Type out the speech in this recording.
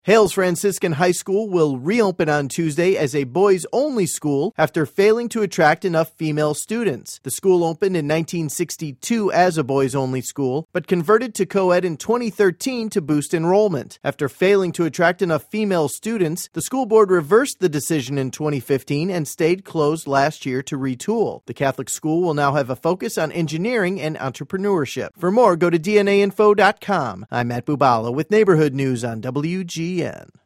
Hales Franciscan High School will reopen on Tuesday as a boys-only school after failing to attract enough female students. The school opened in 1962 as a boys-only school, but converted to co-ed in 2013 to boost enrollment. After failing to attract enough female students, the school board reversed the decision in 2015 and stayed closed last year to retool. The Catholic school will now have a focus on engineering and entrepreneurship. For more, go to dnainfo.com. I'm Matt Bubala with Neighborhood News on WGN.